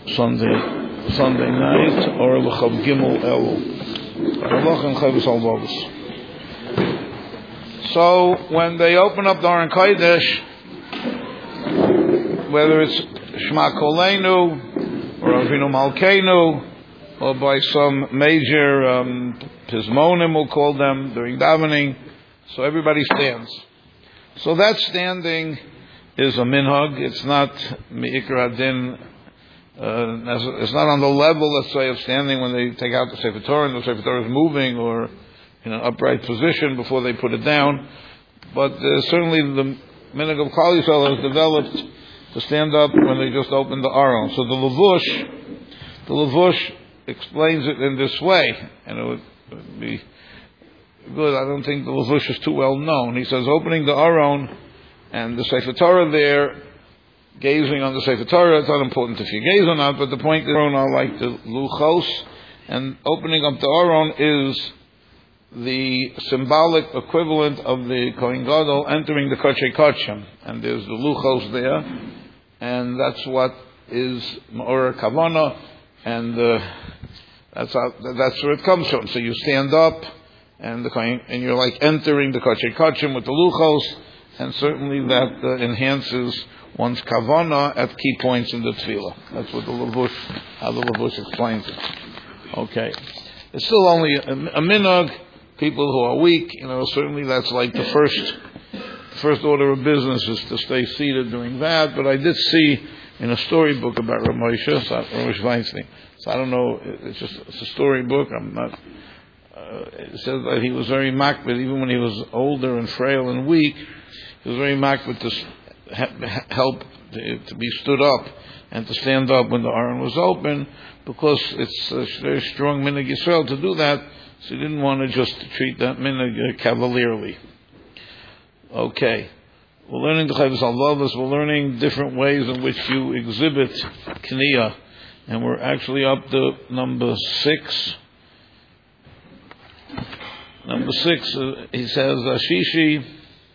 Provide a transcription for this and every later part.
Sunday night, or L'chav Gimel Elul. So when they open up the Aron Kodesh, whether it's Shema Kolenu or Avinu Malkeinu, or by some major Pizmonim, we'll call them, during davening, so everybody stands. So that standing is a minhag. It's not Me'ikar Adin. It's not on the level, let's say, of standing when they take out the Sefer Torah and the Sefer Torah is moving or in an upright position before they put it down. But certainly the minhag of Klal Yisrael has developed to stand up when they just open the Aron. So the Levush explains it in this way, and it would be good. I don't think the Levush is too well known. He says opening the Aron and the Sefer Torah there, gazing on the Sefer Torah, it's not important if you gaze or not, but the point is, Aron are like the Luchos, and opening up the Aron is the symbolic equivalent of the Kohen Gadol entering the Kodesh Kodshim, and there's the Luchos there, and that's what is Ma'or Kavana, and that's where it comes from. So you stand up, and you're like entering the Kodesh Kodshim with the Luchos, and certainly that enhances one's kavana at key points in the tefillah. That's what how the Levush explains it. Okay. It's still only a minhag. People who are weak, certainly that's like the first order of business is to stay seated doing that. But I did see in a storybook about Rav Moshe Weinstein. So I don't know, it's a storybook. It says that he was very makbid, even when he was older and frail and weak, he was very makbid to help to be stood up and to stand up when the Aron was open, because it's a very strong minhag Yisrael to do that, so he didn't want to just treat that minhag cavalierly. Okay. We're learning the Chovos HaLevavos, we're learning different ways in which you exhibit Kniyah, and we're actually up to number 6. Number 6, he says, Ashishi,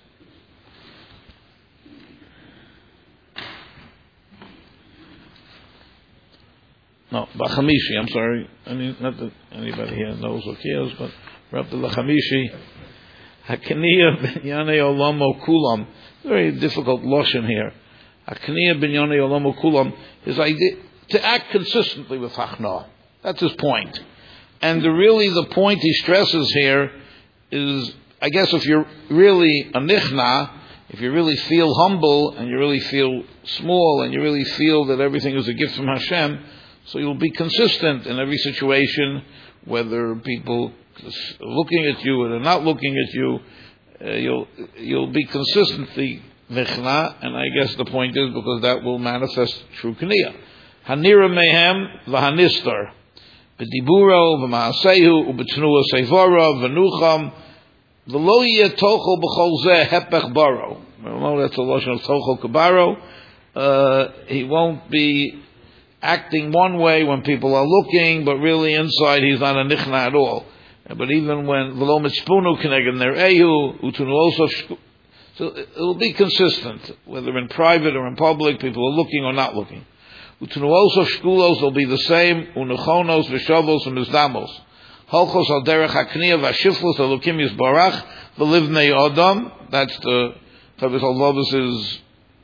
no, Bachamishi, I'm sorry. Not that anybody here knows or cares, but we're up to Lachamishi. Hakniya Binyane Olamo Kulam. Very difficult lashon here. Hakniya Binyane Olamo Kulam. His idea to act consistently with Hachna. That's his point. And the point he stresses here is, I guess, if you're really a nichna, if you really feel humble and you really feel small and you really feel that everything is a gift from Hashem, so you'll be consistent in every situation, whether people are looking at you or they're not looking at you. You'll be consistently nichna, and I guess the point is because that will manifest true kniyah. Hanira mehem v'hanistar. B'diburo v'ma'asehu u'b'tnua seivara v'nucham v'lo yeh tochel b'chol zeh hepech baro. That's a lashon of tochel kabaro. He won't be acting one way when people are looking, but really inside he's not a nichna at all. But even when v'lo mitzpunu k'neged nerehu utunu also, so it will be consistent whether in private or in public, people are looking or not looking. Utenuos of shkulos will be the same. Unechonos v'shavos v'mizdamos. Halchos al derech hakniya v'ashiflos alukim yisbarach v'livnei adam. That's the Chovos HaLevavos'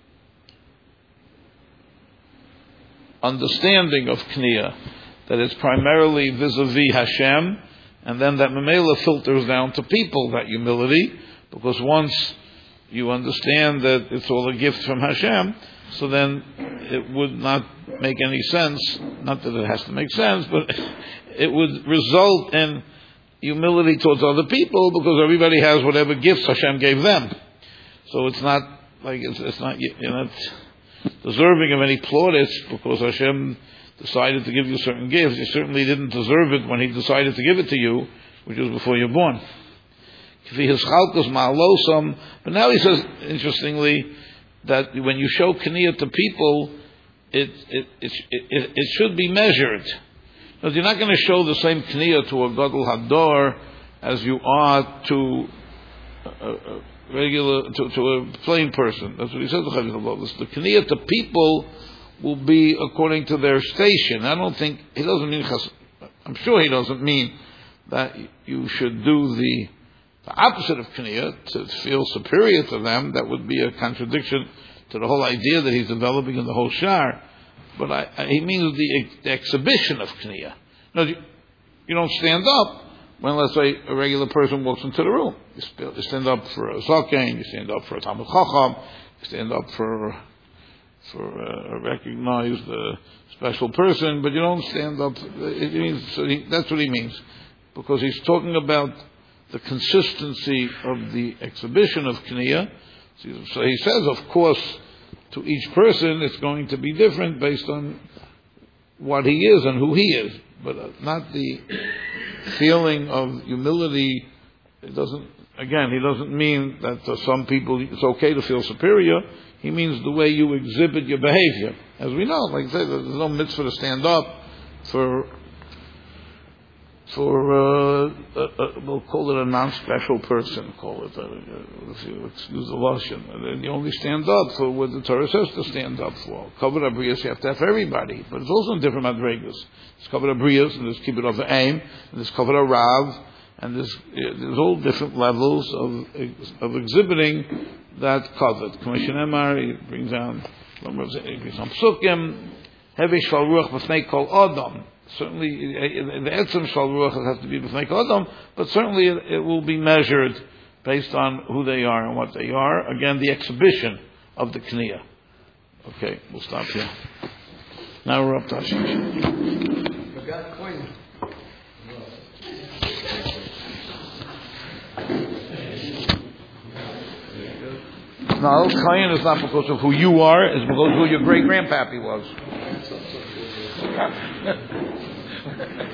understanding of kniya, that it's primarily vis-a-vis Hashem, and then that memela filters down to people, that humility, because once you understand that it's all a gift from Hashem, so then it would not make any sense, not that it has to make sense, but it would result in humility towards other people, because everybody has whatever gifts Hashem gave them. So it's not like it's not, you're not deserving of any plaudits because Hashem decided to give you certain gifts. You certainly didn't deserve it when He decided to give it to you, which was before you're born. But now he says, interestingly, that when you show kniyah to people, it should be measured. Because you're not going to show the same kniyah to a gadol hador as you are to a regular, to a plain person. That's what he says. The kniyah to people will be according to their station. I don't think, he doesn't mean, I'm sure he doesn't mean that you should do the opposite of Kniyah, to feel superior to them. That would be a contradiction to the whole idea that he's developing in the whole Shar. But he means the exhibition of Kniyah. No, you don't stand up when, let's say, a regular person walks into the room. You stand up for a Zaken, you stand up for a Talmud Chacham, you stand up for a recognized special person, but you don't stand up. It means, that's what he means. Because he's talking about the consistency of the exhibition of Kniyah. So he says, of course, to each person it's going to be different based on what he is and who he is. But not the feeling of humility. He doesn't mean that to some people it's okay to feel superior. He means the way you exhibit your behavior. As we know, like I say, there's no mitzvah to stand up for we'll call it a non-special person, if you excuse the lashon. And then you only stand up for what the Torah says to stand up for. Kavod Abriyos, you have to have everybody, but it's also in different madregas. There's Kavod Abriyos, and there's Kibbut of Aim, and there's Kavod Rav, and there's all different levels of exhibiting that Kavod. Commissioner Emar, he brings down Psukim, Hevi Shal Ruach B'fnei Kol Adam. Certainly, the etzem shal ruach has to be b'fnei kol adam, but certainly it will be measured based on who they are and what they are. Again, the exhibition of the Kniyah. Okay, we'll stop here. Now we're up to Hashish. No, Kayan is not because of who you are, it's because of who your great grandpappy was.